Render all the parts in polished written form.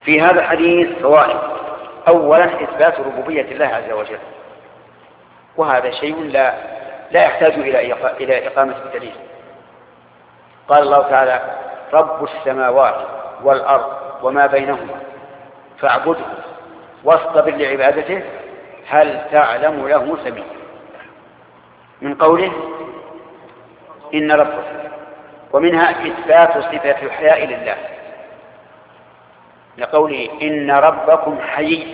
في هذا الحديث فوائد. أولا إثبات ربوبية الله عز وجل، وهذا شيء لا يحتاج إلى إقامة الدليل. قال الله تعالى: رب السماوات والأرض وما بينهما فاعبده واصطبر لعبادته هل تعلم له سميا. من قوله إن ربك، ومنها إثبات صفة الحياء لله لقوله إن ربكم حي،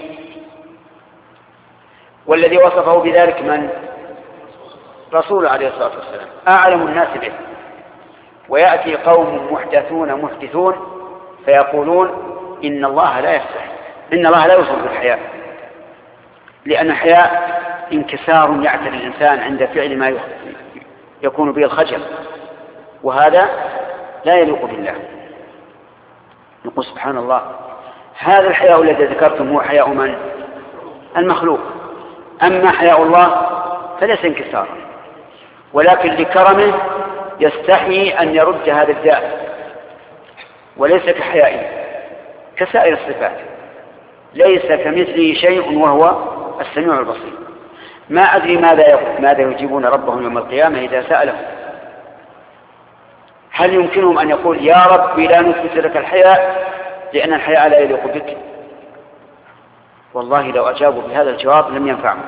والذي وصفه بذلك من؟ رسول عليه الصلاة والسلام، أعلم الناس به. ويأتي قوم محدثون فيقولون إن الله لا يستحي، إن الله لا يوصف بالحياء، لأن الحياء انكسار يعتري الإنسان عند فعل ما يكون به الخجل، وهذا لا يليق بالله. نقول سبحان الله، هذا الحياء الذي ذكرتم هو حياء من؟ المخلوق. أما حياء الله فليس انكسارا، ولكن لكرمه يستحي أن يرد هذا الداء، وليس كحيائه كسائر الصفات، ليس كمثله شيء وهو السميع البصير. ما أدري ماذا يجيبون ربهم يوم القيامة إذا سألهم. هل يمكنهم أن يقول يا ربي لا نثبت لك الحياء لأن الحياء لا يليق بك؟ والله لو أجابوا بهذا الجواب لم ينفعهم.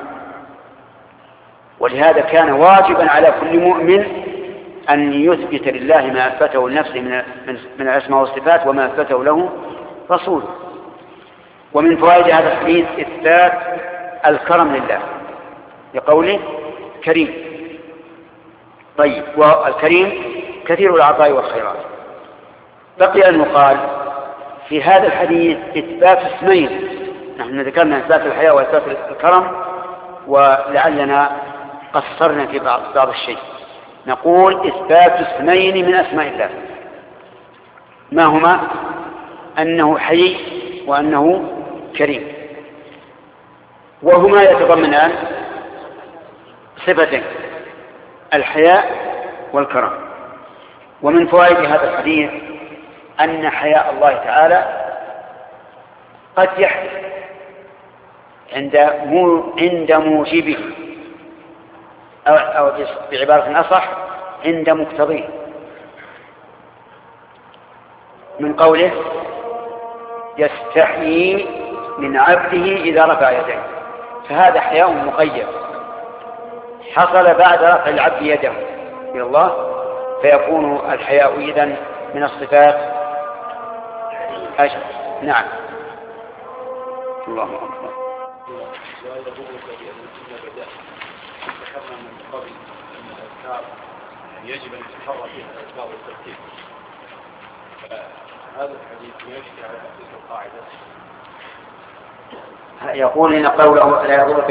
ولهذا كان واجبا على كل مؤمن أن يثبت لله ما أثبته لنفسه من الأسماء والصفات وما أثبته له رسوله. ومن فوائد هذا الحديث إثبات الكرم لله لقوله كريم. طيب، والكريم كثير العطاء والخيرات. بقي أن يقال في هذا الحديث إثبات اسمين. نحن ذكرنا إثبات الحياة وإثبات الكرم، ولعلنا قصرنا في بعض الشيء. نقول إثبات اسمين من أسماء الله، ما هما؟ أنه حي وأنه كريم، وهما يتضمنان صفتين: الحياء والكرم. ومن فوائد هذا الحديث أن حياء الله تعالى قد يحدث عند موجبه، أو بعبارة أصح عند مقتضيه، من قوله يستحيي من عبده إذا رفع يديه، فهذا حياء مقيد حصل بعد رفع العبد يده إلى الله، فيكون الحياء إذن من الصفات. نعم. الله أكبر. يجب أن يتحرى فيها الأذكار والترتيب. هذا الحديث يجب على تلك القاعدة. يقول إن قوله لا يضر